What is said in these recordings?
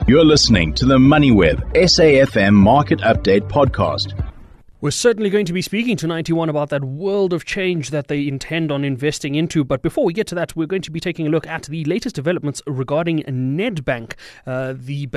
You're listening to the MoneyWeb SAFM Market Update Podcast. We're certainly going to be speaking to 91 about that world of change that they intend on investing into. But before we get to that, we're going to be taking a look at the latest developments regarding Nedbank. The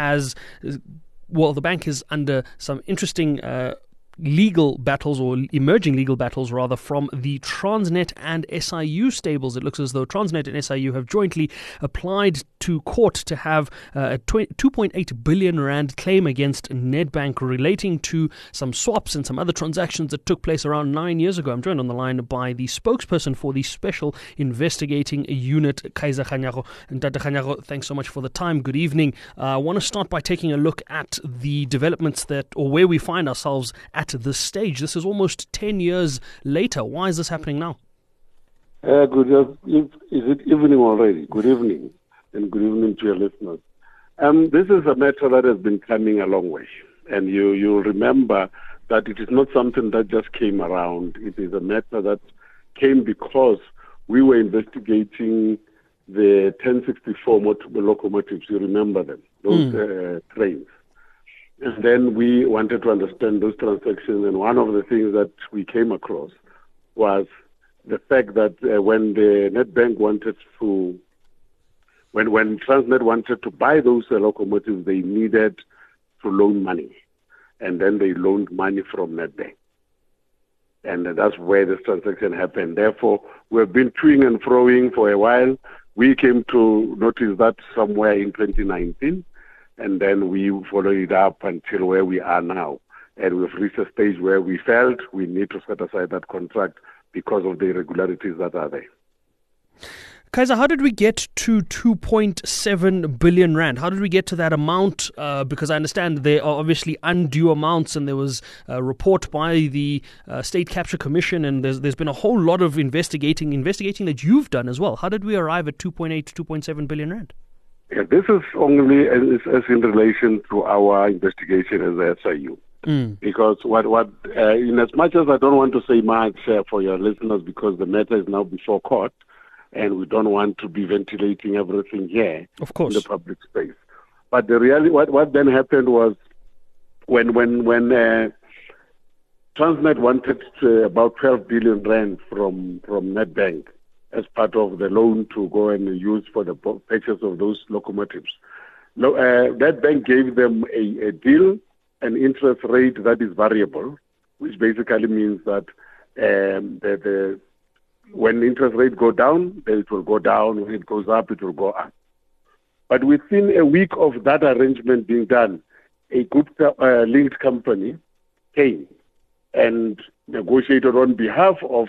bank is under some interesting legal battles, or emerging legal battles rather, from the Transnet and SIU stables. It looks as though Transnet and SIU have jointly applied to court to have a 2.8 billion rand claim against Nedbank relating to some swaps and some other transactions that took place around 9 years ago. I'm joined on the line by the spokesperson for the Special Investigating Unit, Kaiser Kganyago. And Dr. Kganyago, thanks so much for the time. Good evening. I want to start by taking a look at the developments or where we find ourselves at this stage. This is almost 10 years later. Why is this happening now? Is it evening already? Good evening, and good evening to your listeners. This is a matter that has been coming a long way, and you'll remember that it is not something that just came around. It is a matter that came because we were investigating the 1064 locomotives. You remember them, those trains. And then we wanted to understand those transactions, and one of the things that we came across was the fact that when the Nedbank wanted to, when Transnet wanted to buy those locomotives, they needed to loan money, and then they loaned money from Nedbank, and that's where this transaction happened. Therefore, we've been toing and froing for a while. We came to notice that somewhere in 2019. And then we followed it up until where we are now. And we've reached a stage where we felt we need to set aside that contract because of the irregularities that are there. Kaiser, how did we get to 2.7 billion rand? How did we get to that amount? Because I understand there are obviously undue amounts, and there was a report by the State Capture Commission, and there's been a whole lot of investigating that you've done as well. How did we arrive at 2.8 to 2.7 billion rand? Yeah, this is only as in relation to our investigation as a SIU. Because in as much as I don't want to say much for your listeners, because the matter is now before court, and we don't want to be ventilating everything here, of course, in the public space. But the reality, what then happened was when Transnet wanted about 12 billion rand from Nedbank as part of the loan to go and use for the purchase of those locomotives. That bank gave them a deal, an interest rate that is variable, which basically means that when interest rates go down, then it will go down. When it goes up, it will go up. But within a week of that arrangement being done, a Gupta-linked company came and negotiated on behalf of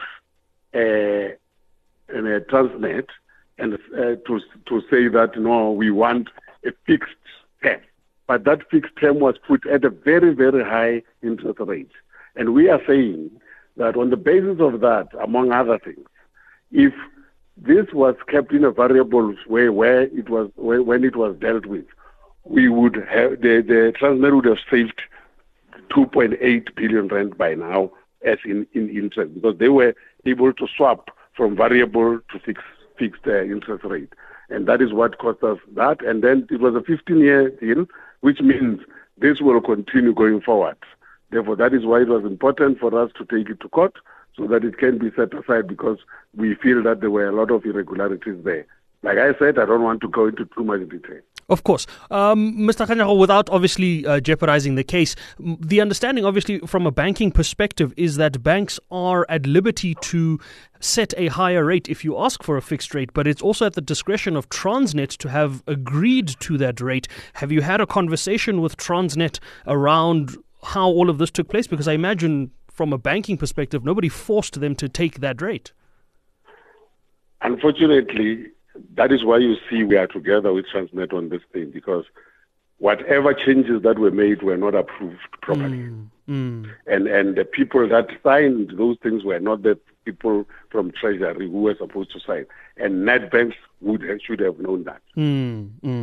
Transnet, and to say that no, we want a fixed term, but that fixed term was put at a very, very high interest rate, and we are saying that on the basis of that, among other things, if this was kept in a variable way where it was when it was dealt with, we would have the Transnet would have saved 2.8 billion rand by now as in interest, because they were able to swap from variable to fixed interest rate. And that is what cost us that. And then it was a 15-year deal, which means this will continue going forward. Therefore, that is why it was important for us to take it to court so that it can be set aside, because we feel that there were a lot of irregularities there. Like I said, I don't want to go into too much detail. Of course. Mr. Kganyago, without obviously jeopardizing the case, the understanding obviously from a banking perspective is that banks are at liberty to set a higher rate if you ask for a fixed rate, but it's also at the discretion of Transnet to have agreed to that rate. Have you had a conversation with Transnet around how all of this took place? Because I imagine from a banking perspective, nobody forced them to take that rate. Unfortunately, that is why you see we are together with Transnet on this thing, because whatever changes that were made were not approved properly. And the people that signed those things were not the people from Treasury who were supposed to sign. And Nedbank should have known that.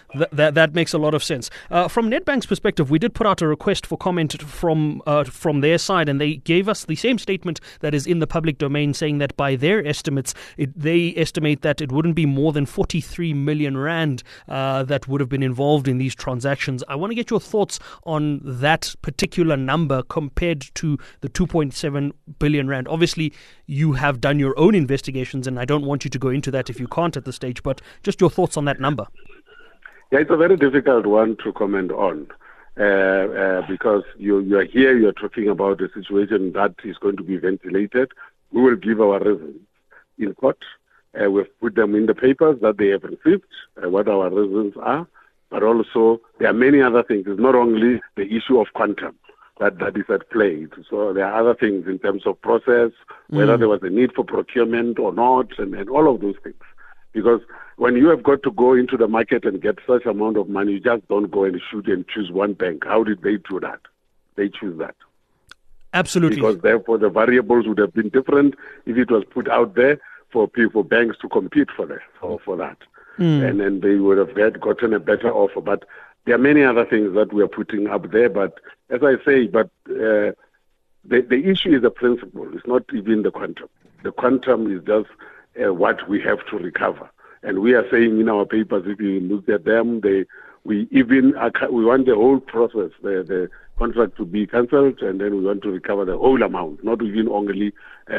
That makes a lot of sense. From Nedbank's perspective, we did put out a request for comment from their side, and they gave us the same statement that is in the public domain, saying that by their estimates, they estimate that it wouldn't be more than 43 million rand that would have been involved in these transactions. I want to get your thoughts on that particular number compared to the 2.7 billion rand. Obviously, you have done your own investigations, and I don't want you to go into that if you can't at this stage, but just your thoughts on that number. Yeah, it's a very difficult one to comment on because you are here, you're talking about a situation that is going to be ventilated. We will give our reasons in court. We've put them in the papers that they have received, what our reasons are, but also there are many other things. It's not only the issue of quantum that is at play. So there are other things in terms of process, whether there was a need for procurement or not, and all of those things. Because when you have got to go into the market and get such amount of money, you just don't go and shoot and choose one bank. How did they do that? They choose that. Absolutely. Because therefore the variables would have been different if it was put out there for banks to compete for that. And then they would have gotten a better offer. But there are many other things that we are putting up there. But as I say, the issue is the principle. It's not even the quantum. The quantum is just what we have to recover. And we are saying in our papers, if you look at them, we want the whole process, the contract to be cancelled, and then we want to recover the whole amount, not even only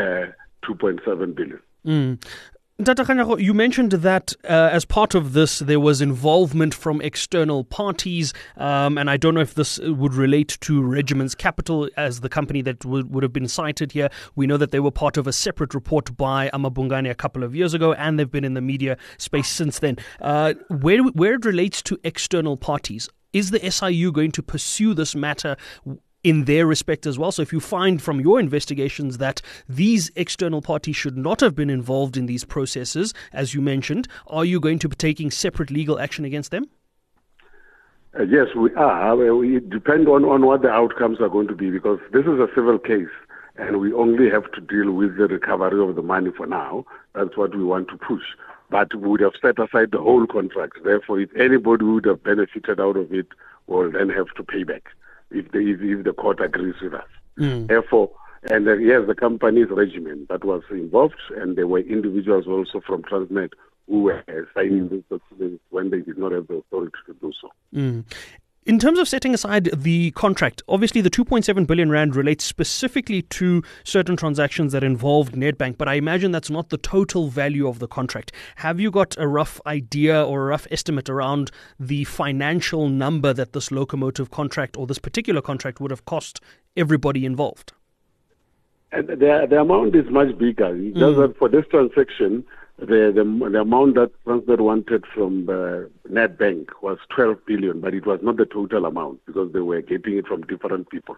2.7 billion. Tata Kganyago, you mentioned that as part of this, there was involvement from external parties, and I don't know if this would relate to Regiment's Capital as the company that would have been cited here. We know that they were part of a separate report by Amabungane a couple of years ago, and they've been in the media space since then. Where it relates to external parties, is the SIU going to pursue this matter in their respect as well? So if you find from your investigations that these external parties should not have been involved in these processes, as you mentioned, are you going to be taking separate legal action against them? Yes, we are. We depend on what the outcomes are going to be, because this is a civil case and we only have to deal with the recovery of the money for now. That's what we want to push. But we would have set aside the whole contract. Therefore, if anybody would have benefited out of it, will then have to pay back if the court agrees with us. Therefore, and yes, the company's Regiment that was involved, and there were individuals also from Transnet who were signing these documents when they did not have the authority to do so. In terms of setting aside the contract, obviously the 2.7 billion rand relates specifically to certain transactions that involved Nedbank, but I imagine that's not the total value of the contract. Have you got a rough idea or a rough estimate around the financial number that this locomotive contract or this particular contract would have cost everybody involved? And the amount is much bigger. Just that for this transaction, the amount that Transnet wanted from Nedbank was 12 billion, but it was not the total amount because they were getting it from different people.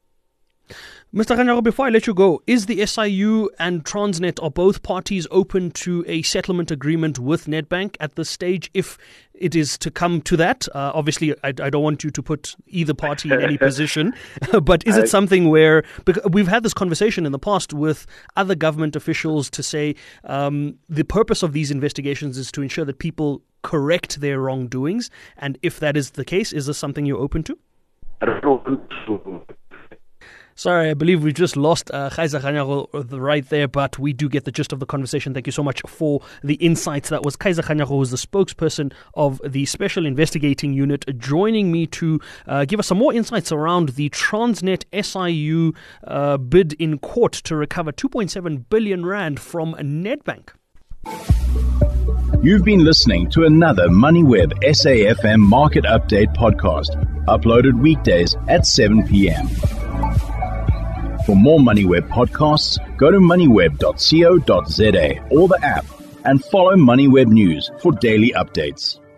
Mr. Kganyago, before I let you go, is the SIU and Transnet, are both parties open to a settlement agreement with Nedbank at this stage if it is to come to that? Obviously, I don't want you to put either party in any position, but is it something where, because we've had this conversation in the past with other government officials to say the purpose of these investigations is to ensure that people correct their wrongdoings, and if that is the case, is this something you're open to? I don't want to. Sorry, I believe we just lost Kaizer Kganyago right there, but we do get the gist of the conversation. Thank you so much for the insights. That was Kaizer Kganyago, who is the spokesperson of the Special Investigating Unit, joining me to give us some more insights around the Transnet SIU bid in court to recover 2.7 billion rand from Nedbank. You've been listening to another MoneyWeb SAFM Market Update podcast, uploaded weekdays at 7 p.m. For more MoneyWeb podcasts, go to moneyweb.co.za or the app and follow MoneyWeb News for daily updates.